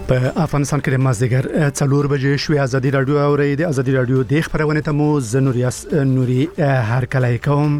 په افغانستان کې د مازدیګر 4 بجې شوې ازادي رادیو اوري د ازادي رادیو د خبرونه ته مو نوري هر کله کوم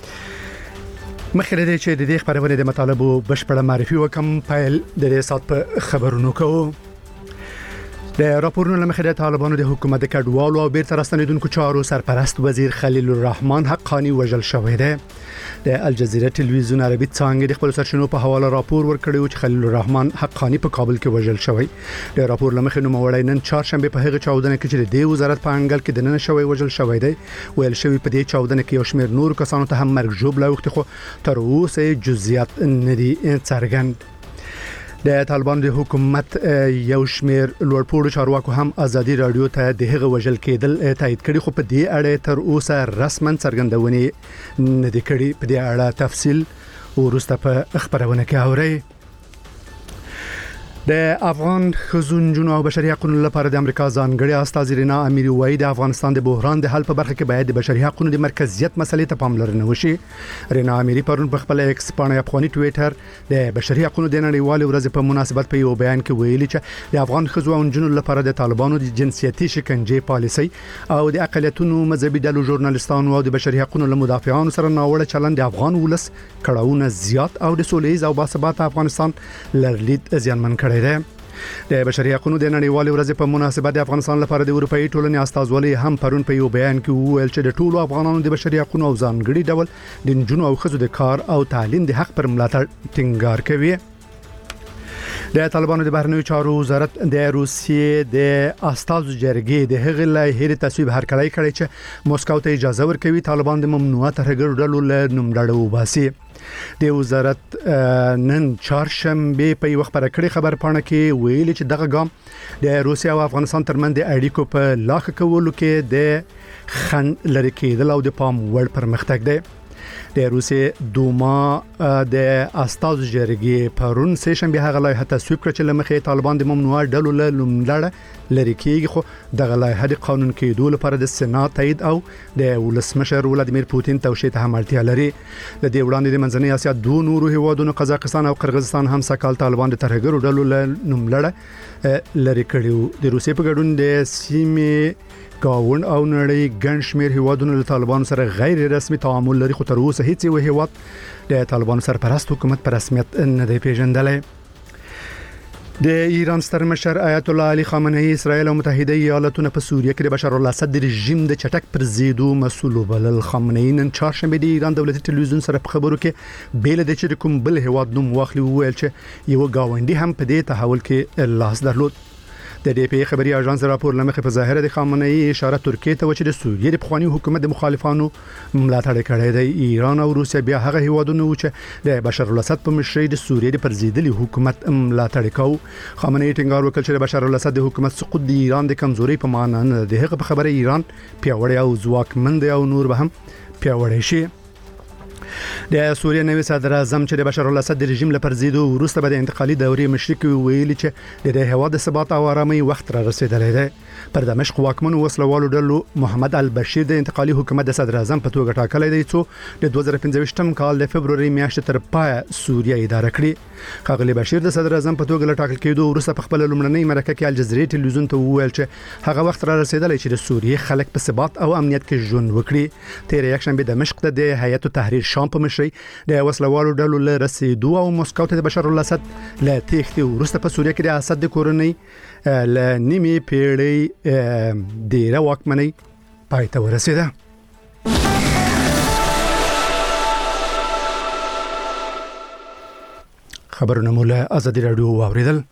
مخکې د چې د خبرونه د مطالبه بشپړه معرفي وکم فایل د سات په خبرونو کوو د راپورونو لمخې د طالبانو د حکومت د کډوالو او بیرته راستنیدونکو چارو سرپرست وزیر خلیل الرحمن حقانی وژل شوی دی د الجزیره تلویزیون عربي څنګه د خپل سرچینو په حواله راپور ورکړی چې خلیل الرحمن حقانی په کابل کې وژل شوی د راپور لمخې نو موړی نن چهارشنبه په هغه چاودنه کې چې د وزارت په انګل کې د نن شوی وژل شوی دی ویل شوی په دې چاودنه کې یو شمېر نور کسانو ته هم مرګ ژوبله وخت خو تر اوسه جزئیات ندي څرګند د طالبانو د حکومت یو شمېر لوړپوړو چارواکو هم ازادي رادیو ته د هغه وژل کېدل تایید کړي خو په دې اړه تر اوسه رسماً څرګندونې نه دي کړي په دې اړه تفصیل ورسته په خبرونه کې اوري د افغان خزونجونو او بشري حقوقو لپاره د امریکا ځانګړي استاذ رینا اميري وایي د افغانستان د بحران د حل په برخه کې باید د بشري حقوقو د مرکزیت مسلې ته پاملرنه وشي رینا اميري پرون په خپل ایکس باندې افغاني ټوئیټر د بشري حقوقو د نړیوال ورځ په مناسبت په یو بیان کې ویلي چې د افغان خزونجونو لپاره د طالبانو د جنسيتي شکنجې پالیسي او د اقلیتونو مذهبي ډلو ژورنالستانو او د بشري حقوقو مدافعانو سره ناوړه چلند د افغان ولس کړهونه زیات او د سولېز او باثبات افغانستان لرلید ځانمن کړی د بشري حقوقو د نړیوال ورځ په مناسبت د افغانستان لپاره د اروپאי ټولنې استازولي هم پرون په یو بیان کې وویل چې د ټولو افغانانو د بشري حقوقو او ځانګړي ډول د جنونو او خزو د کار او تعلیم د حق پر ملاتړ ټینګار کوي د طالبانو د بهرنیو چارو وزارت د روسیې د استازو جرګې د هغې لایحې تصویب هرکلی کړی چې موسکو ته اجازه ورکوي طالبان د ممنوعه ترهګرو ډلو له نوملړ وباسي د وزارت نن چهارشنبه په یو خبره کړي خبر پاڼه کې ویلي چې دغه ګام د روسیا او افغانستان ترمنځ د اړیکو په لاخ کولو کې د خنډ لري کېدل او د پام وړ پرمختګ دی د روسیې دوما د استازو جرګې پرون سه شنبه هغه لایحه تصویب کړ چې لمخې طالبان د ممنوعه ډلو له نوملړ لري کېږي خو دغه لایحه د قانون کېدو لپاره د سېنات تایید او د ولسمشر ولادیمیر پوتین توشیح ته هم اړتیا لري د دې وړاندې د منځنۍ اسیا دوه نورو هیوادونو قزاقستان او قرغیزستان هم سکهال طالبان د ترهګرو ډلو له نوملړ لري کړیو د روسیې په ګډون د سیمې گاون او نړۍ ګڼ شمېر هیوادونو له طالبانو سره غیر رسمي تعامل لري خو تر اوسه هیڅ یو هیواد د طالبانو سرپرست حکومت په رسمیت نه دی پیژندلی د ایران ستر مشر آیت الله علي خامنه‌ای اسرائیل او متحده ایالاتونه په سوریه کې د بشار الاسد د رژیم د چټک پرزیدو مسؤل بلل خامنه‌ای نن چهارشنبه د ایران دولتي تلویزیون سره په خبرو کې بیل د چې کوم بل هیواد نوم واخلي ویل چې یو گاونډي هم په دې تحول کې لاس درلود د ډي پی خبري اژانس راپور لمخې په ظاهره د خامنه‌ای اشاره ترکیه ته چې د سوریې د پخوانی حکومت د مخالفانو ملاتړ کړی دی ایران او روسیا بیا هغه هیوادونه چې د بشار الاسد په مشرۍ د سوریې د پرزیدلي حکومت ملاتړ کوي خامنه‌ای ټینګار وکړ چې بشار الاسد د حکومت سقوط د ایران د کمزوري په معنی نه دی هغه په خبره ایران پیاوړی او ځواکمن دی او نور به هم پیاوړی شي د سوریه نوی صدر اعظم چې د بشار الاسد د رژیم لپاره زیدو وروسته به د انتقالي دورې مشرک ویلي چې د هواد ثبات او آرامي وخت را رسیدلی دی پر دمشق واکمن وسلوالو ډلو محمد البشیر د انتقالي حکومت د صدر اعظم په توګه ټاکلی دی چې د 2015 کال د فبرवरी میاشتې تر پای سوریه اداره کړي خاغلی بشیر د صدر اعظم په توګه ټاکل کېدو وروسته په خپل لومړنۍ مرکه کې الجزیره تلویزیون ته وویل چې هغه وخت را رسیدلی چې د سوریې خلک په ثبات او امنیت کې ژوند وکړي تیر یک شنبه دمشق ته د هیئت تحریر شام په مشرۍ د وسلوالو ډلو له رسیدو او مسکو ته د بشار الاسد له تېښتې وروسته په سوریه کې د اسد د کورنۍ له نیمې پیړۍ ډیره واکمنۍ پای ته ورسیده خبرونه مو له ازادي رادیو واوریدل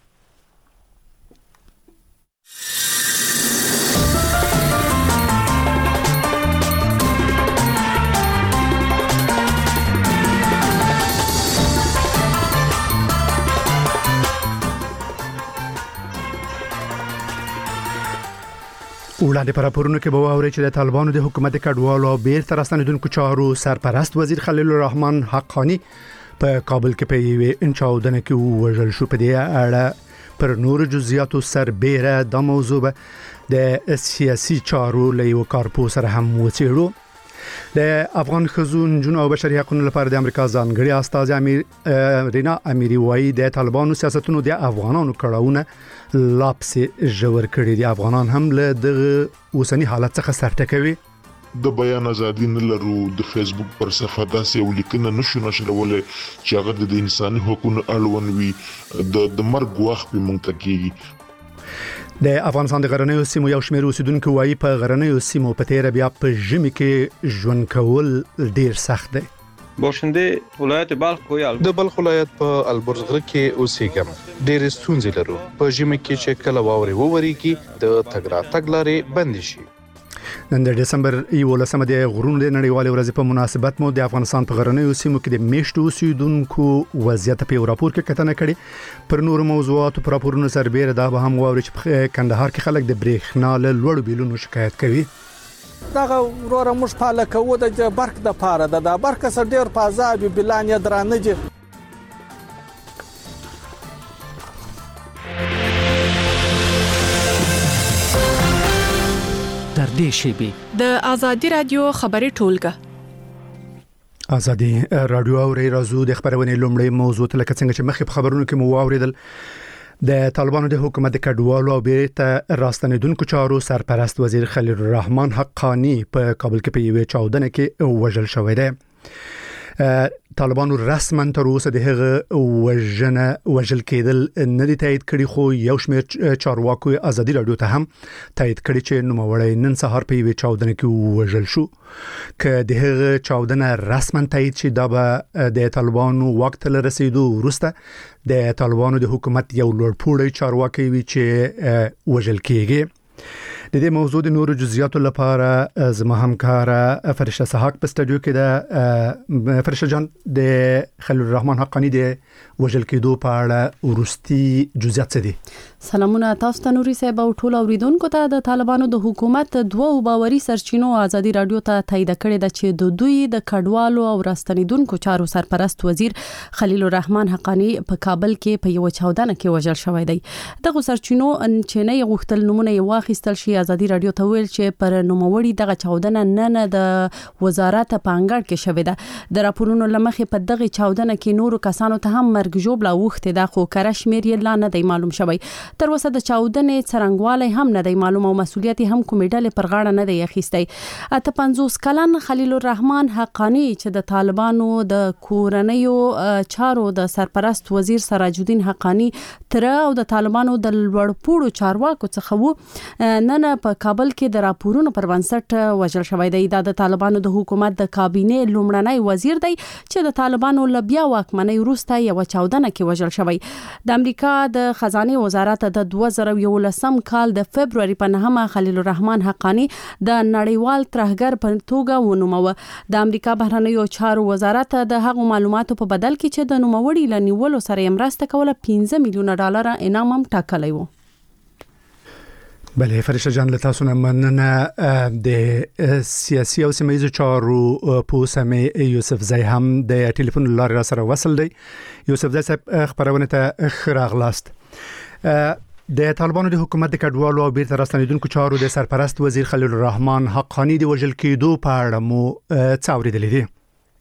وړاندې پر راپورونو کې به واوري چې د طالبانو د حکومت کډوالو او بیرته راستنیدونکو چارو سرپرست وزیر خلیل الرحمن حقانی په کابل کې په یوه چاودنه کې وژل شو په دې اړه پر نور جزئیاتو سربېره د موضوع د سیاسي چارو له یو کارپو سره هم وڅېړو د افغان خزون جنو او بشري حقوقو لپاره د امریکا ځانګړي استاذ رینا اميري وایي د طالبانو سیاستونو د افغانانو کړهونه لاپس جوړ کړي دي. افغانان هم له دغه اوسنی حالت څخه سرټکوي. د بیان ازادي نه لرو. د فیسبوک پر صفحه داسې یو لیکنه نشو نشرولای چې هغه د انساني حقوقو اړوند وي. د مرګ وخت په مونږ ته کېږي. د افغانستان د غرنیو سیمو یو شمېر اوسیدونکو وایي په غرنیو سیمو په تیر بیا په ژمي کې ژوند کول ډیر سخت دی. باشنده ولایت بلخ کوی د بلخ ولایت په البرز غره کې اوسېږم. ډېر ستونزې لرو. په ژمي کې چې کله واوري ووريږي د تګ راتګ لارې بند شي. نن د دسمبر 11 د غرونو د نړیوالې ورځې په مناسبت مو د افغانستان په غرنیو سیمو کې د میشتو اوسیدونکو وضعیت په راپور کې کتنه کړې. پر نور موضوعاتو پر راپورونو سربېره دا به هم واوري چې په کندهار کې خلک د برېښنا له لوړ بیلونو شکایت کوي. دغه وروره موږ پاله کوو د برق د پاره د برق سره ډیر پازاب بلان یې درانه دي. در دې شیبې د ازادي رادیو خبري ټولګه ازادي رادیو اوري رازو د خبرونه لومړی موضوع ته لکه څنګه چې مخکې خبرونه کې مو واوریدل. د طالبانو د حکومت د کډوالو او بیرته راستنیدونکو چارو سرپرست وزیر خلیل الرحمن حقانی په کابل کې په یوه چاودنه کې وژل شوی دی. طالبانو رسما تر اوسه د هغه وژل کېدل نه دي تایید کړي، خو یو شمېر چارواکو ازادي رادیو ته هم تایید کړي چې نوموړی نن سهار په یوه چاودنه کې وژل شو. که د هغه چاودنه رسما تایید شي دا به د طالبانو وخت له رسیدو وروسته د طالبانو د حکومت یو لوړپوړی چارواکي وي چې وژل کېږي. د دې موضوع د نورو جزئیاتو لپاره زما همکار فرشته سحاق په استودیو کې ده. فرشته جان، د خلیل الرحمن حقانی د وژل کېدو په اړه ورستي جزئیات څه دي؟ سلامونه تاسو ته نوري صاحب او ټول اوریدونکو ته. د طالبانو د حکومت دوه باوري سرچینو ازادي رادیو ته تایید کړی د چې د دوی د کډوالو او راستنیدونکو چارو سرپرست وزیر خلیل الرحمن حقانی په کابل کې په یو چاودنه کې وژل شوی دی. دغه سرچینو چې نه غوښتل نمونه یې واخیستل شي ازادي رادیو ته ویل چې پر نوموړي دغه چاودنه نه د وزارت په انګړ کې شوې ده. د راپورونو لمخې په دغه چاودنه کې نورو کسانو ته هم مرګ ژوبله وخته ده، خو کره شمیر یې لا نه دی معلوم شوی. تر اوسه د چاودنې څرنګوالی هم نه دی معلوم او مسولیت هم کومې ډلې پر غاړه نه دی اخیستی. 50 کلن خلیل الرحمن حقانی چې د طالبانو د کورنیو چارو د سرپرست وزیر سراج الدین حقانی تر او د طالبانو د لوړپوړو چارواکو څخه وو، نن په کابل کې د راپورونو پر بنسټ وژل شوی دی. دا د طالبانو د حکومت د کابینې لومړنی وزیر دی چې د طالبانو له بیا واکمنۍ وروسته یو چاودنه کې وژل شوی. د امریکا د خزانه وزارت د 2011 کال د فبرवरी په 9 خلیل الرحمن حقانی د نړیوال ترهګر په توګه ونوموه. د امریکا بهرنیو چارو وزارت د هغو معلوماتو په بدل کې چې د نوموړي لنیولو سره مرسته کوله $15 میلیون انعام هم ټاکلی و. بله فرشته جان، له تاسو نه مننه. د سیاسي او سیمه‌ییزو چارو پوسمې یوسف زئی هم د ټلیفون لارې را سره وصل دی. یوسف زئی صاحب، خبرونه ته ښه راغلاست. د طالبانو د حکومت د کډوالو او بیرته راستنیدونکو چارو د سرپرست وزیر خلیل الرحمن حقانی د وژل کېدو په اړه مو څه اورېدلي دي؟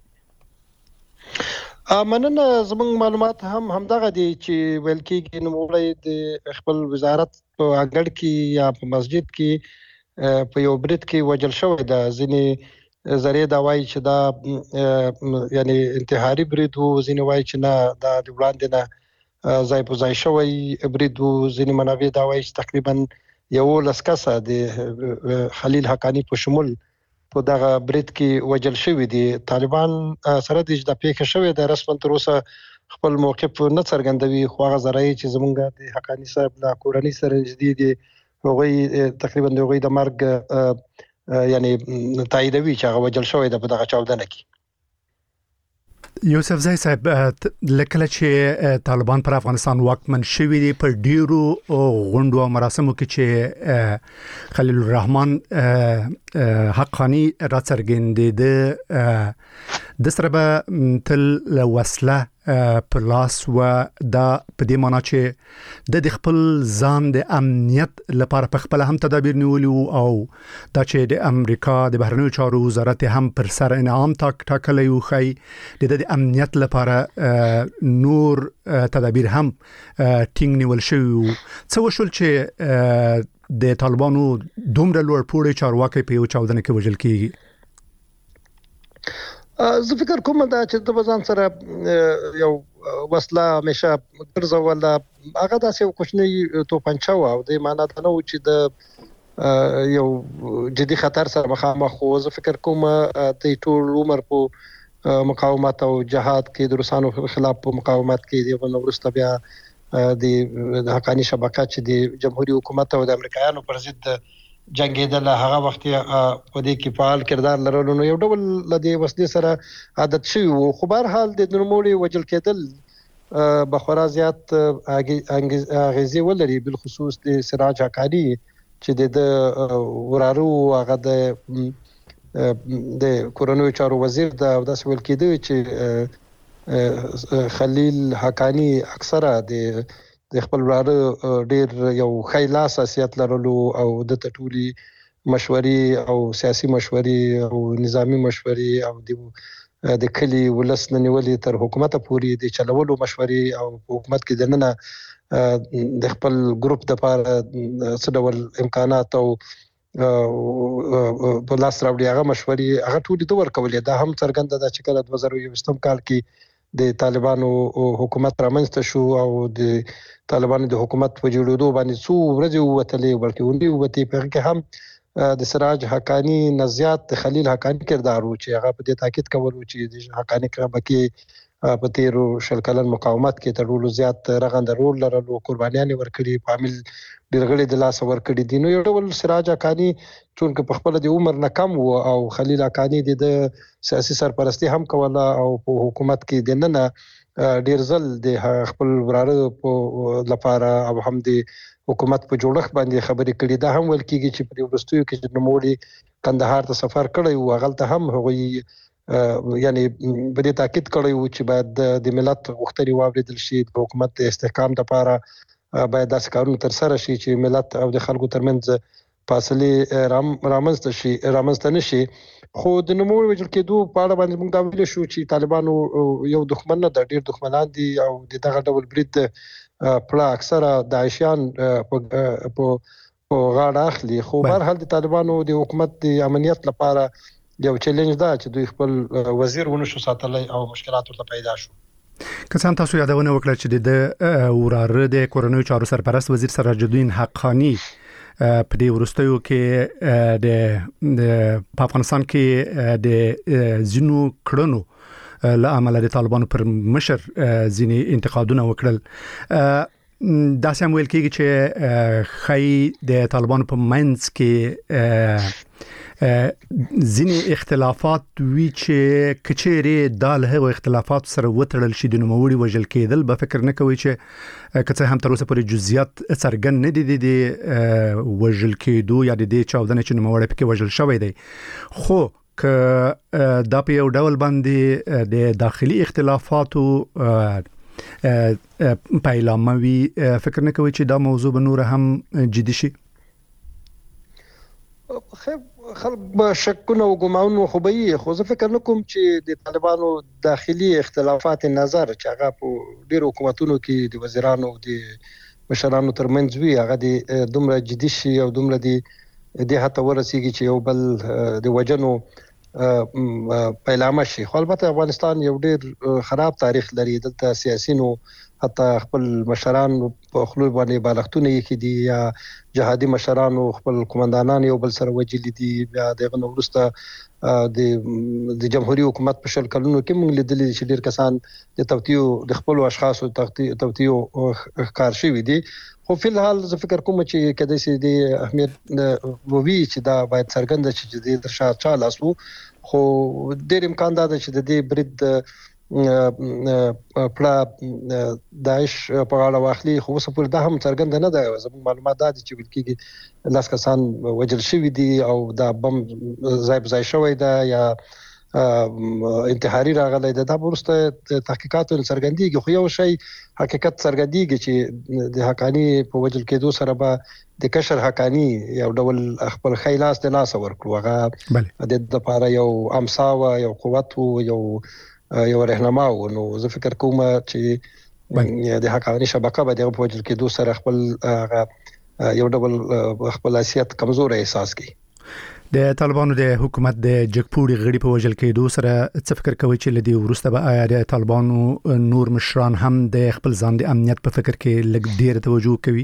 مننه. زموږ معلومات هم همدغه دي چې ویل کېږي نوموړی د خپل وزارت په انګړ کې یا په مسجد کې په یو برید کې وژل شوی ده. ځینې ذریعې دا وایي چې دا یعنی انتحاري برید و، ځینې وایي چې نه دا د وړاندې نه ځای په ځای شوی برید و. ځینې منابع دا وایي چې تقریبا 11 کسه د خلیل حقانی په شمول په دغه برید کې وژل شوی دي. طالبان سره د اجدا پیښه شوې ده، رسما تر اوسه خپل موقف نه څرګندوي، خو هغه ذرایع چې زمونږ د حقانی صاحب له کورنۍ سره نږدې دي هغوی تقریبا د هغوی د مرګ یعنی تاییدوي چې هغه وژل شوی ده په دغه چاودنه کې. یوسف زئی صاحب، لکه چې طالبان پر افغانستان واکمن شوي دي، په ډیرو غونډو او مراسمو کې چې خلیل الرحمن حقانی را څرګندېده د سره به تل وسله په لاس و دا په دې معنی چې د خپل ځان د امنیت لپاره په خپل هم تدابیر نیولي او دا چې د امریکا د بهرنیو چارو وزارت هم پر سر انعام ټاکلی و خی د امنیت لپاره نور تدابیر هم ټینګ نیول شوی څه وشول چې د طالبانو دومره لوړ پوړی چارواکي په یو چاودنه کې وژل کیږي. زه فکر کوم دا چې د بزان سره یو وسله همیشه ګرځول هغه داسې یو کوچنی توپنچه و او د معنا دا نه و چې د یو جدي خطر سره مخامخ خو زه فکر کوم د ټول عمر په مقاومت او جهاد کې د روسانو خلاف په مقاومت کې دی ورسته بیا د حقانی شبکه چې د جمهوریت حکومت او د امریکایانو پر ضد جنگیدل هغه وخت په دې کې فعال کردار لرلو نو یو ډول لدی وسلې سره عادت شوی او خو بهر حال د نورموړي وجل کېدل بخورا زیات اغیزه ولري بل خصوص د سراج حقانی چې د ورارو هغه د کورونو چارو وزیر دا داس ول کېدی چې خلیل حقانی اکثره د خپل وراره ډیر یو خیلا اساسیت لرلو او د ټولي مشورې او سیاسي مشورې او نظامی مشورې او د کلی ولسن نیولې تر حکومت پورې د چلولو مشورې او حکومت کې دننه د خپل ګروپ د لپاره څه ډول امکانات او په لاس راوړي هغه مشورې هغه ټول د ورکولې دا هم څرګنده ده چې کله 2021 کال کې د طالبانو حکومت رامنځته شو او د طالبانو د حکومت په جوړېدو باندې څو ورځې وتلې بلکې ونی وته په کې هم د سراج حقانی نزيات د خلیل حقانی کردار و چې هغه په دې تاکید کول چې د حقانی کې په تیرو شل کلن مقاومت کې ترولو زیات رغند رول لرلو قربانيان ورکړي په عامل ډیرغړي د لاس ورکړي دي نو یو ډول سراج حقانی چې په خپل د عمر نه کم وو او خلیل حقانی د سیاسي سرپرستی هم کوله او په حکومت کې دننه ډیر ځل د خپل وراره په لپاره او هم د حکومت په جوړښت باندې خبرې کړي دا هم ول کېږي چې په ورستیو کې د نوموړي کندهار ته سفر کړی او غلطه هم هغوی یعنی په دې تاکید کړی و چې باید د ملت غوښتنې واوریدل شي د حکومت د استحکام لپاره باید داسې کارونه تر سره شي چې ملت او د خلکو ترمنځ فاصله رامنځته نشي خو د نوموړي وجل کېدو په اړه باندې موږ دا ویل شو چې طالبانو یو دښمن نه د ډیر دښمنان دي او دغه ډول برید پړه اکثره داعشیان په غاړه اخلي خو بهر حال د طالبانو د حکومت د امنیت لپاره یو چیلنج دا چې دوی خپل وزیر ونشو ساتلای او مشکلات ورته پیدا شو. که څنګه تاسو یادونه وکړه چې د وراره د کورونو چارو سرپرست وزیر سراج الدین حقانی په دې ورستیو کې د افغانستان کې د زینو کړنو لامل د طالبانو پر مشر ځینی انتقادونه وکړل دا سم ویل کېږي چې خی د طالبانو په منځ کې ځینی اختلافات وی چې کچېری د له اختلافات سره وتړل شي د نوموړي وجل کېدل به فکر نه کوي چې کڅه هم تر اوسه پورې جزئیات څرګند نه دي د وجل کېدو یا د چاودنې چې نوموړي پکې وجل شوی دی خو که دا په یو ډول باندې د داخلي اختلافاتو پیلاموي فکر نه کوي چې دا موضوع به نور هم جدي شي. خلک شکونه او ګمانونه خو به خو زه فکر نکوم چې د طالبانو داخلي اختلافات نظر چې هغه په ډیرو حکومتونو کې د وزیرانو او د مشرانو ترمنځ وي هغه د دومره جدي شي او دومره د هته ورسیږي چې یو بل د وجنو پیلامه شي خو البته افغانستان یو ډیر خراب تاریخ لري دلته سیاسيونو حتی خپل مشران په خلوی باندې بالښتونه یې کړي دي یا جهادي مشرانو خپل قومندانان یو بل سره وجلی دي بیا دغه نورسته د جمهوریت حکومت په شل کلونو کې موږ لیدلي چې ډیر کسان د توتیو د خپل اشخاصو توتیو کار شوی دي خو په الحال زه فکر کوم چې کله چې د اهمیت ووی چې دا باید څرګند شي چې د شاه چال اسو خو ډیر امکان ده چې د دې برید پړه داعش په اړه واخلي خو اوس پر دا هم څرګند نه ده زموږ معلومات ده چې بلکې لاس کسان وجل شوی دي او دا بم ځای شوی ده یا انتحاري راغلی دا ورسته تحقیقاتو څرګندېږي خو یو شی حقیقت څرګندېږي چې د حقانی په وجل کېدو سره به د کشر حقانی یو ډول خپل خیلاس د لاس ورکړو هغه د لپاره یو امساوه یو قوت یو رهنما و نو زه فکر کوم چې د حقانی شبکه به د وجل کېدو سره خپل یو ډول خپل حیثیت کمزور احساس کوي د طالبانو د حکومت د جګپوړي غړي په وژل کېدو سره څه فکر کوي چې لدی ورسته به آیا د طالبانو نور مشران هم د خپل ځان د امنیت په فکر کې لږ ډیر توجه کوي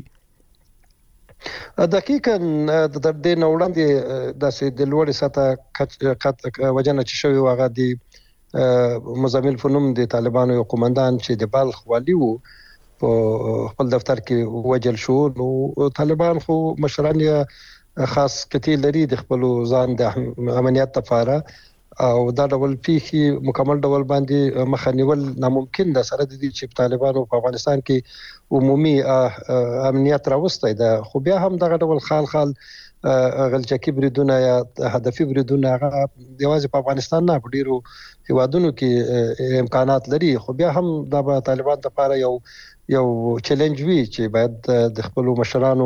دقیقاً د دې نوړاندې د لوړې سطح وجنه چې شوی واغه د مزمل فنوم د طالبانو یو قومندان چې د بلخ والی وو په خپل دفتر کې وجل شو نو طالبان خو مشران خاص کتي لري د خپل ځان د امنیت لپاره او دا ډول پیخي مکمل ډول باندې مخنیول ناممکن ده سره د دې چې طالبانو په افغانستان کې عمومي امنیت راوستي ده خو بیا هم دغه ډول خال غلچکی بریدونه یا هدفي بریدونه دیوازه په افغانستان نه په ډیرو هیوادونو کې امکانات لري خو بیا هم د طالبان لپاره یو چیلنج وی چې باید د خپل مشرانو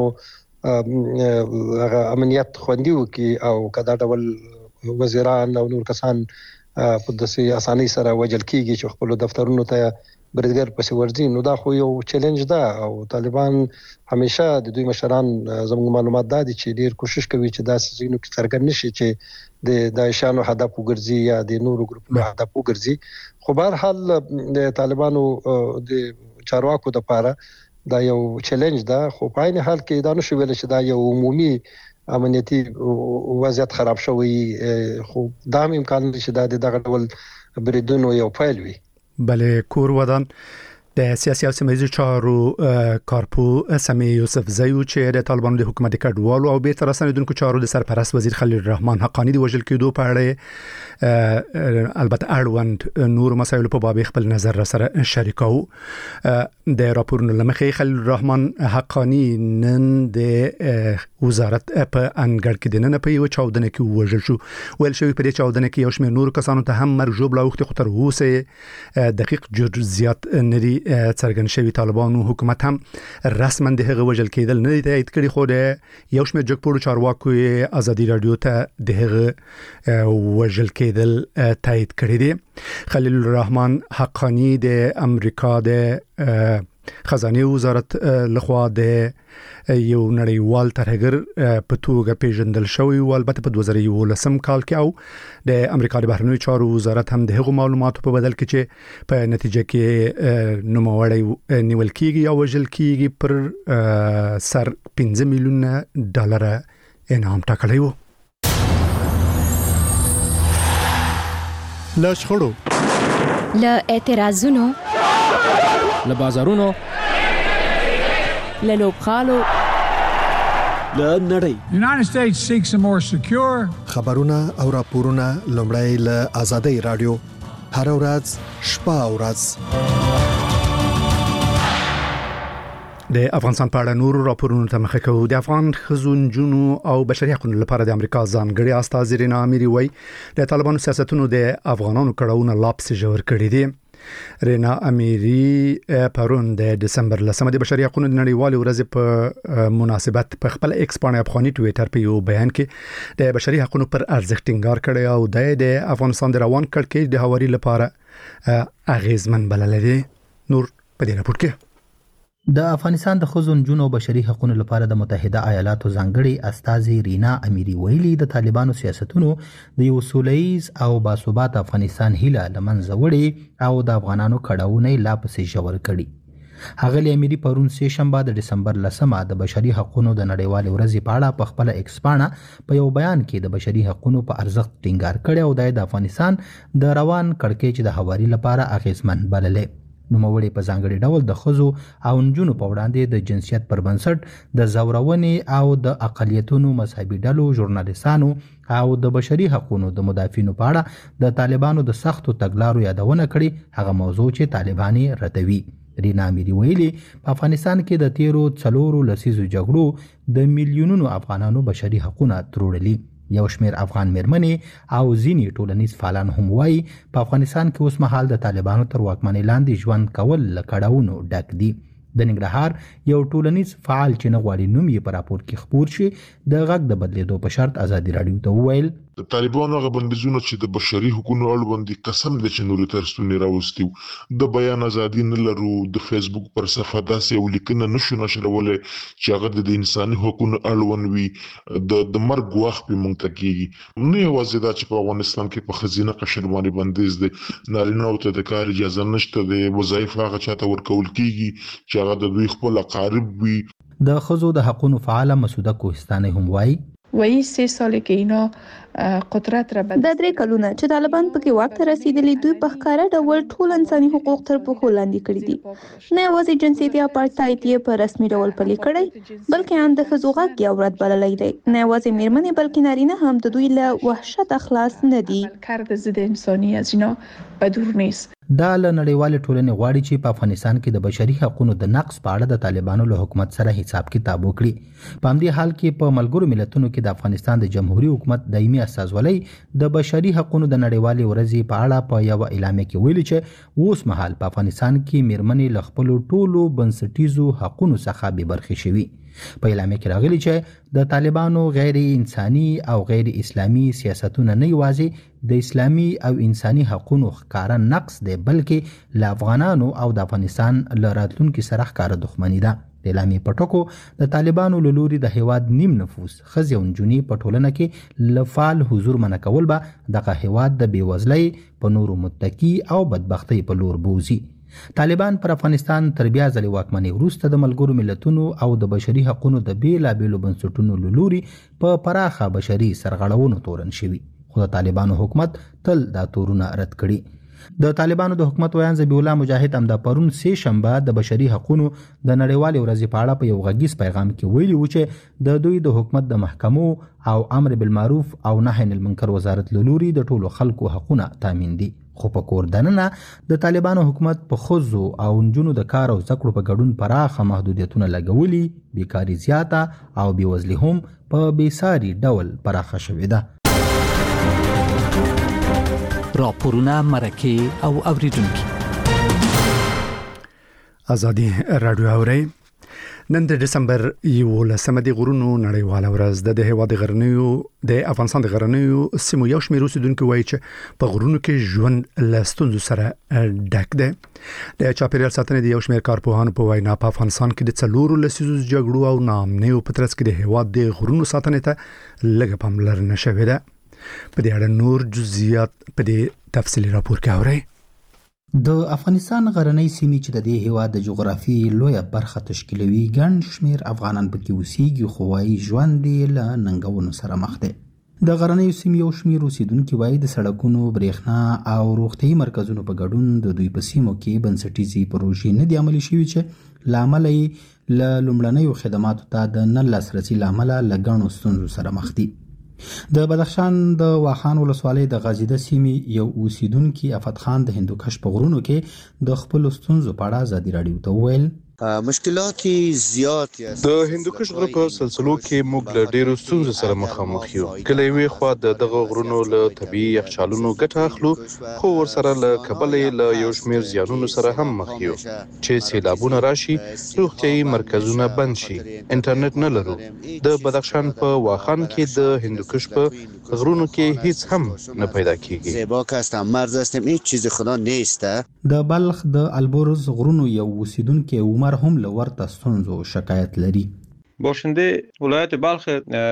امنیت خوندي وکي او کدا ډول وزیران او نور کسان په داسې اساني سره وجل کیږي چې خپل دفترونو ته بریدګر پسې ورځي نو دا خو یو چیلنج ده او طالبان همیشه د دوی مشران زموږ معلومات دادي چې ډیر کوشش کوي چې دا سيزونو کې څرګند نشي چې د داعشانو هدف وګرځي یا د نورو ګروپونو هدف وګرځي خو بهر حال د طالبانو د چارواکو لپاره دا یو چیلنج ده خو په عین حال کې دا نشو ویل چې دا یو عمومي امنیتي وضعیت خراب شوی خو دا امکان لري چې دا دغه ډول بریدونو یو فایل وي بله کور ودان د سیاسي او سیمه‌ییزو چارو کارپو سمیع یوسف زیو چې د طالبانو د حکومت کډوالو او بیرته راستنیدونکو چارو د سرپرست وزیر خلیل الرحمن حقانی د وژل کېدو په اړه البته اړوند نور مسایل په باب خپل نظر سره شریکو د راپورونو لمخې خلیل الرحمن حقانی نن د وزارت په انګړ کې د نن په یو چاودنه کې وژل شو ول شوی په دې چاودنه کې یو شمېر نور کسانو ته هم مرګ ژوبله وخت خطر اوسه دقیق جزئیات نری څرګند شوی طالبانو حکومت هم رسما د هغه وژل کېدل نه تایید کړي خو د یو شمېر جګپوړو چارواکو ازادي رادیو ته د هغه وژل کېدل تایید کړي دي خلیل الرحمن حقانی د امریکا د خزانه وزارت لخوا د یو نړیوال ترهګر په توګه پیژندل شوی او البته په 2011 کال کې او د امریکا د بهرنیو چارو وزارت هم د هغو معلوماتو په بدل کې چې په نتیجه کې نوموړی نیول کېږي او وژل کېږي پر سر 15 میلیون ډالر انعام ټاکلی و. له شخړو له اعتراضونو له بازارونو له لوبغالو له نړۍ United States seeks a more secure خبرونه او راپورونه لومړی له آزادۍ رادیو هر ورځ شپه او ورځ د افغانستان په اړه نور راپورونه ته مخه کوو. د افغان خزونجونو او بشري حقوقو لپاره د امریکا ځانګړي استاذ رینا اميري وای د طالبانو سیاستونو د افغانانو کړهونه لاپس جوړ کړی دي. رینا اميري پرون د دسمبر لسمه د بشري حقوقو د نړیوال ورځ په مناسبت په خپل ایکس باندې افغاني ټوئیټر په یو بیان کې د بشري حقوقو پر ارزښت ټینګار کړی او د افغانستان د روان کړکېچ د هواري لپاره اغیزمن بلل دي. نور په دې راپور کې د افغانستان د خزونجونو او بشري حقوقو لپاره د متحده ایالاتو ځانګړي استاذ رینا اميري ویلي د طالبانو سیاستونو د یو سولهییز او باثبات افغانستان هیله لمنځه وړي او د افغانانو کډاونه لا پسې ژور کړي. هغه اميري پرون سه شنبه د دسمبر لسمه د بشري حقوقو د نړیوال ورځ په اړه په خپل ایکس باندې په یو بیان کې د بشري حقوقو په ارزښت ټینګار کړی او د افغانستان د روان کړکېچ د هواري لپاره اغیزمن بللې. نوموړي په ځانګړي ډول د ښځو او نجونو په وړاندې د جنسیت پر بنسټ د زورونې او د اقلیتونو مذهبي ډلو ژورنالیستانو او د بشري حقوقو د مدافعینو په اړه د طالبانو د سختو تګلارو یادونه کړې، هغه موضوع چې طالبان ردوي. رینا اميري ویلي په افغانستان کې د تیرو 4 لسیزو جګړو د میلیونونو افغانانو بشري حقوقونه تروړلي. یو شمېر افغان میرمنې او ځینې ټولنیز فعالان هم وایي په افغانستان کې اوس مهال د طالبانو تر واکمنۍ لاندې ژوند کول له کړاوونو ډک دي. د ننګرهار یو ټولنیز فعال چې نه غواړي نوم یې په راپور کې خپور شي د غږ د بدلیدو په شرط ازادي راډیو ته وویل د طالبانو هغه بندیزونه چې د بشري حقوقو اړوند قسم دي چې نورې تر ستونې راوستي د بیان ازادي نه لرو. د فیسبوک پر صفحه داسې یو لیکنه نشو نشرولی چې هغه د انساني حقوقو اړوند وي. د مرګ ګواښ پې موږ ته کېږي. نه یوازې دا چې په افغانستان کې په ښځینه قشر باندې بندیز دی، نارینه‌و ته د کار اجازه نشته، د وظایف هغه چاته ورکول کېږي چې هغه د دوی خپل اقارب وي. د ښځو د حقونو فعاله مسعوده کوهستاني هم وایي وایي 3 ساله کې اینا قدرت را بد. دا 3 کلونه چې طالبان پکې واک ته رسیدلی دوی په ښکاره ډول ټول انساني حقوق تر پښو لاندې کړي دي. نه یوازې جنسیتي اپارټایډ یې په رسمي ډول پلي کړی بلکې هم د ښځو غږ یې اورد بللی دی. نه یوازې میرمنې بلکې نارینه هم د دوی له وحشت خلاص نه دي. کرد ضد انسانی از اینا بدور نیست. دا له نړیوالې ټولنې غواړي چې په افغانستان کې د بشري حقوقو د نقض په اړه د طالبانو له حکومت سره حساب کتاب وکړي. په همدې حال کې په ملګرو ملتونو کې د افغانستان د جمهوریت حکومت دایمي استازولۍ د بشري حقوقو د نړیوالې ورځې په اړه په یو اعلامیه کې ویلي چې اوس مهال په افغانستان کې میرمنې له خپل ټولو بنسټیزو حقوقو څخه بې برخې شوي. په اعلامیه کې راغلي چې د طالبانو غیر انساني او غیر اسلامي سیاستونه نه یوازې د اسلامي او انساني حقوقو ښکاره نقص دی بلکې له افغانانو او د افغانستان له راتلونکي سره ښکاره دښمني ده. د اعلامیې په ټکو د طالبانو له لوري د هیواد نیم نفوس ښځې او نجونې په ټولنه کې له فعال حضور منع کول به دغه هیواد د بېوزلۍ په نورو متکي او بدبختۍ په لور بوځي. طالبان پر افغانستان تر بیا ځلې واکمنۍ وروسته د ملګرو ملتونو او د بشري حقوقو د بیلابیلو بنسټونو له لوري په پراخه بشري سرغړونو تورن شوي، خو د طالبانو حکومت تل دا تورونه رد کړي. د طالبانو د حکومت ویان ذبیح الله مجاهد هم د پرون 3 شنبه د بشري حقوقو د نړیوالې ورځې په اړه په یو غږیز پیغام کې ویلي و چې د دوی د حکومت د محکمو او امر بالمعروف او نهي عن المنکر وزارت له لوري د ټولو خلکو حقوقونه تامین دي. خو په کور دننه د طالبانو حکومت په ښځو او نجونو د کار او زده کړو په ګډون پراخه محدودیتونه لګولي، بیکاري زیاته او بېوزلي هم په بېساري ډول پراخه شوې ده. راپورونه، مرکې او اوریدونکي. ازادي راډیو اوري. نن د ډسمبر 11 د غرونو نړیواله ورځ ده. د هیواد غرنیو د افغانستان د غرنیو سیمو یو شمېر اوسیدونکو وایي چې په غرونو کې ژوند له ستونزو سره ډک دی. د چاپیریال ساتنې د یو شمېر کارپوهانو په وینا په افغانستان کې د 4 لسیزو جګړو او ناامنیو په ترڅ کې د هیواد د غرونو ساتنې ته لږه پاملرنه شوې ده. په دې اړه نور جزئیات په دې تفصیلي راپور کې اورئ. د افغانستان غرنۍ سیمې چې د دې هیواد د جغرافي لویه برخه تشکیلوي ګڼ شمېر افغانان پکې اوسېږي، خو وایي ژوند یې له ننګونو سره مخ دی. د غرنیو سیمې یو شمېر اوسیدونکي وایي د سړکونو، برېښنا او روغتیايي مرکزونو په ګډون د دوی په سیمو کې بنسټیزې پروژې نه دي عملي شوي چې له امله یې له لومړنیو خدماتو ته د نه لاسرسي له امله له ګڼو ستونزو سره مخ دي. د بدخشان د واخان ولسوالۍ د غازیده سیمې یو اوسیدونکي افت خان د هندوکش په غرونو کې د خپل ستونزو په اړه ازادي راډیو ته وویل مشکلات زیات د هندوکش غره په سلسلو کې موږ له ډیرو ستونزو سره مخامخ یو. کله یوې خوا دغه غرونو له طبیعي یخچالونو ګټه اخلو، خو ورسره له کبله له یو شمېر زیانونو سره هم مخ یو چې سیلابونه راشي، روغتیايي مرکزونه بند شي، انټرنیټ نه لرو. د بدخشان په واخان کې د هندوکش په غرونو کې هیڅ هم نه پیدا کیږي. زیبا که هستم، مرز هستم، هیچ چیز خدا نیست. د بلخ د البرز غرونو یو اوسیدونکي عمر هم له ورته ستونزو شکایت لري. باشنده ولایت بلخ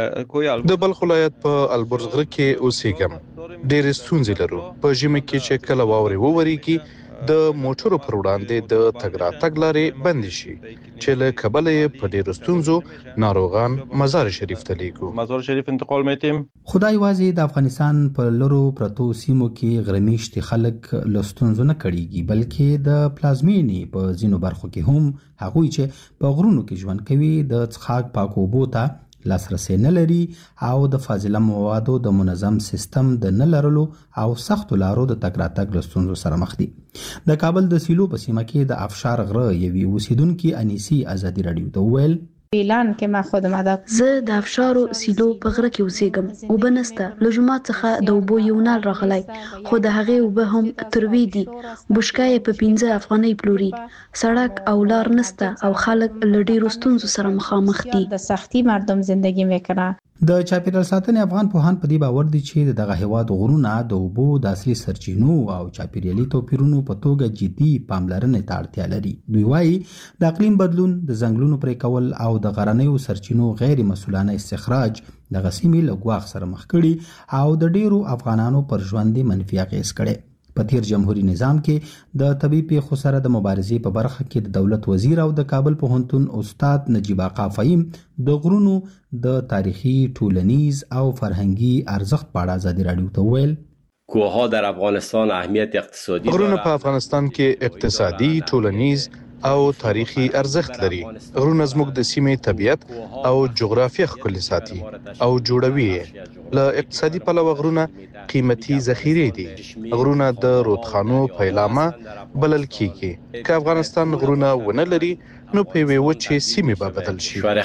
د بلخ ولایت په البرز غره کې اوسېږم. ډېرې ستونزې لرو. په ژمي کې چې کله واورې وورېږي د موټرو پر وړاندې د تګ راتګ لارې بندې شي چې له کبله یې په ډېرو ستونزو ناروغان مزار شریف ته لیږو. مزار شریف انتقال میتیم. خدای یوازې د افغانستان په لرو پرتو سیمو کې غرمیشتي خلک له ستونزو نه کړيږي، بلکې د پلازمینې په ځینو برخو کې هم هغوی چې په غرونو کې ژوند کوي د څښاک پاکو اوبو ته لاسرسي نه لري او د فاضله موادو د منظم سیستم د نه لرلو او سختو لارو د تګ راتګ له ستونزو سره مخ دي. د کابل د سیلو په سیمه کې د افشار غره یوې اوسیدونکي انیسي ازادي راډیو ته وویل اعلان کې ما خودم ادا زه د افشارو سیلو په غره کې اوسېږم او بنسته لجمات څخه د وبو یو نال راغلی خو د هغې اوبه هم تروي دي بوشکای په 15 افغانۍ پلوري سړک او لار نسته او خلک له ډېرو ستونزو سره مخامخ دي د سختي مردم زندگی میکنه. د چاپیریال ساتنې افغان پوهان په دې باور دي چې دغه هیواد غرونه د اوبو د اصلي سرچینو او چاپیریالي توپیرونو په توګه جدي پاملرنې ته اړتیا لري. دوی وایي د اقلیم بدلون، د ځنګلونو پرې کول او د غرنیو سرچینو غیر مسؤلانه استخراج دغه سیمې له ګواښ سره مخ کړي او د ډیرو افغانانو پر ژوند منفي اغېز کړي. په تیر جمهوریت نظام کې د طبي پیښو سره د مبارزې په برخه کې د دولت وزیر او د کابل پوهنتون استاد نجیب آقا فهیم د غرونو د تاریخي، ټولنیز او فرهنګي ارزښت په اړه ازادي راډیو ته وویل کوهها در افغانستان اهمیت اقتصادی غرونه په افغانستان کې اقتصادي، ټولنیز او تاریخي ارزښت لري. غرونه زموږ د سیمې طبیعت او جغرافیه ښکلې ساتي او جوړوي. له اقتصادي پلوه غرونه قیمتي ذخیره دي. غرونه د رودخانو پیلامه بلل کیږي. که افغانستان غرونه ونه لري نو په یوې وچې سیمې به بدل شي. شوار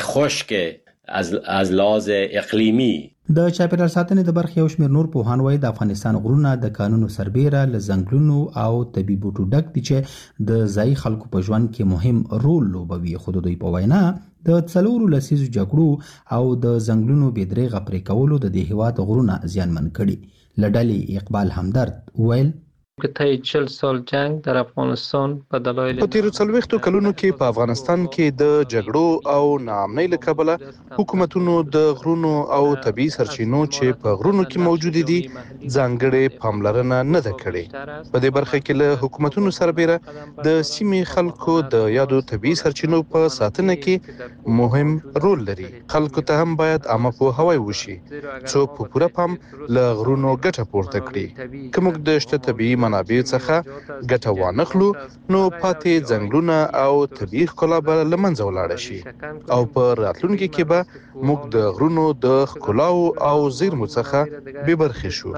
خشک از لحاظ اقلیمی. د چاپیریال ساتنې د برخې یو شمېر نور پوهان وایي د افغانستان غرونه د کانونو سربیره له ځنګلونو او طبي بوټو ډک دي چې د ځایي خلکو په ژوند کې مهم رول لوبوي. خو د دوی په وینا د 4 لسیزو جګړو او د ځنګلونو بې دریغه پرې کولو د دې هېواد غرونه زیانمن کړي. له ډلې اقبال همدرد ویل که طی 40 سال جنگ در افغانستان په دلایل په تیرو 40 کلونو کې په افغانستان کې د جګړو او ناامنۍ له کبله حکومتونو د غرونو او طبي سرچینو چې په غرونو کې موجود دي ځانګړې پاملرنه نه ده کړې. په دې برخه کې له حکومتونو سربیره د سیمې خلکو د یادو طبي سرچینو په ساتنه کې مهم رول لري. خلکو ته هم باید عامه پوهاوی وشي څوک په پوره پام له غرونو ګټه پورته کړي. که موږ د شته طبي منابع څخه ګټه وانخلو نو پاتې ځنګلونه او طبیعي ښکلا به له منځه ولاړه شي او په راتلونکي کې به موږ د غرونو د ښکلاو او زیرمو څخه بې برخې شو.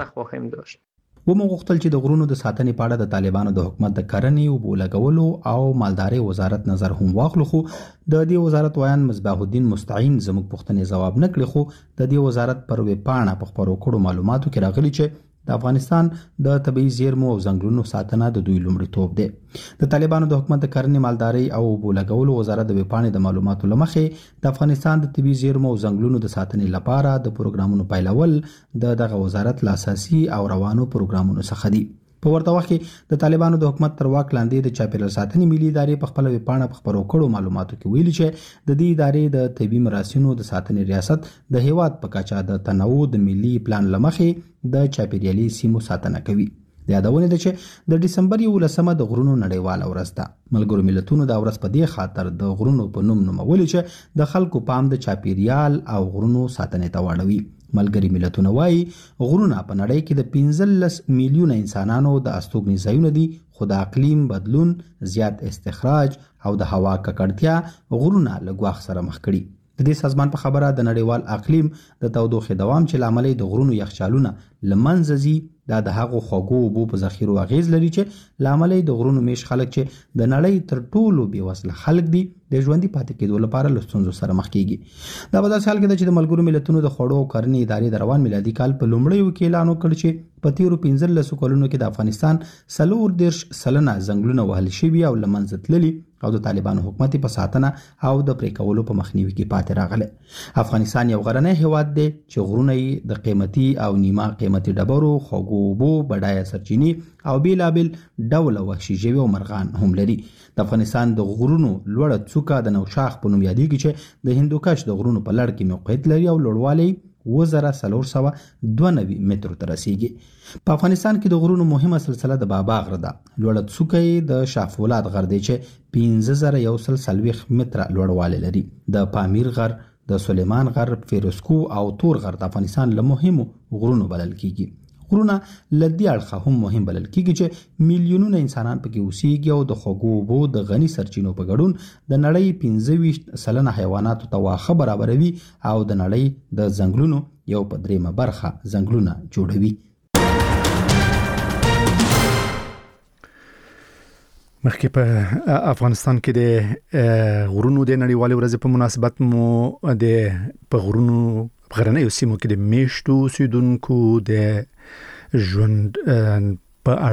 ومو غوښتل چې د غرونو د ساتنې په اړه د طالبانو د حکومت د کرنې، اوبو لګولو او مالدارۍ وزارت نظر هم واخلو، خو د دې وزارت ویان مصباح الدین مستعین زموږ پوښتنې ځواب نه کړي. خو د دې وزارت پر ویبپاڼه په خپرو کړو معلوماتو کې راغلي چې د افغانستان د طبي زیرمو او ځنګلونو ساتنه د دوی لومړیتوب دی. د طالبانو د حکومت د کرنې، مالدارۍ او اوبو لګولو وزارت د ویبپاڼې د معلوماتو له مخې د افغانستان د طبي زیرمو او ځنګلونو د ساتنې لپاره د پروګرامونو پیلول د دغه وزارت له اساسي او روانو پروګرامونو څخه دي. په ورته وخت کې د طالبانو د حکومت تر واک لاندې د چاپیریال ساتنې ملي ادارې په خپل ویبپاڼه په خپرو کړو معلوماتو کې ویلي چې د دې ادارې د طبي مراسمو د ساتنې ریاست د هیواد په کچه د تنوع د ملي پلان لمخې د چاپیریالي سیمو ساتنه کوي. د یادونه ده چې د ډسمبر 11 د غرونو نړیواله ورځ ده. ملګرو ملتونو د ورځ په دې خاطر د غرونو په نوم نومولي چې د خلکو پام د چاپیریال او غرونو ساتنې ته واړوي. ملګري ملتونه وایي غرونه په نړۍ کې د 15 میلیونه انسانانو د استوګنې ځایونه دي، خو د اقلیم بدلون، زیات استخراج او د هوا ککړتیا غرونه له ګواښ سره مخ کړي. د دې سازمان په خبره د نړیوال اقلیم د تودوخې دوام چې لامل د غرونو یخچالونه لمنځه ځي دا د هغو خوږو اوبو په ذخیرو اغیز لري چې لامل د غرونو میش خلک چې د نړۍ تر ټولو بېوزله خلک دي د ژوندي پاتې کېدو لپاره له ستونزو سره مخ کیږي. دا په داسې حال کې ده چې د ملګرو ملتونو د خوړو او کرنې ادارې د روان میلادي کال په لومړیو کې اعلان وکړ چې په تیرو 15 کلونو کې د افغانستان 40% ځنګلونه وهل شوي او له منځه تللي او د طالبانو حکومت په ساتنه او د پرې کولو په مخنیوي کې پاتې راغلی. افغانستان یو غرنی هیواد دی چې غرونه یې د قیمتي او نیمه قیمتي ډبرو، خوږو اوبو، بډایه سرچینې او بیلابیل ډوله وحشي ژوي او مرغان هم لري. د افغانستان د غرونو لوړه څوکه د نوشاخ په نوم یادېږي چې د هندوکش د غرونو په لړ کې موقعیت لري او لوړوالی 2492 مترو ته رسیږي. په افغانستان کې د غرونو مهمه سلسله د بابا غر ده. لوړه څوکه یې د شاه فولاد غر دی چې 15140 متره لوړوالی لري. د پامیر غر، د سلیمان غر، فیروزکو او تور غر د افغانستان له مهمو غرونو بلل کیږي. غرونه له دې اړخه هم مهم بلل کیږي چې میلیونونه انسانان پکې اوسېږي او د خوږو اوبو د غني سرچینو په ګډون د نړۍ 25% حیواناتو ته واښه برابروي او د نړۍ د ځنګلونو یو په درېیمه برخه ځنګلونه جوړوي. مخکې په افغانستان کې د غرونو د نړیوالې ورځې په مناسبت مو د په غرونو غرنیو سیمو کې د میشتو اوسیدونکو د ژوند په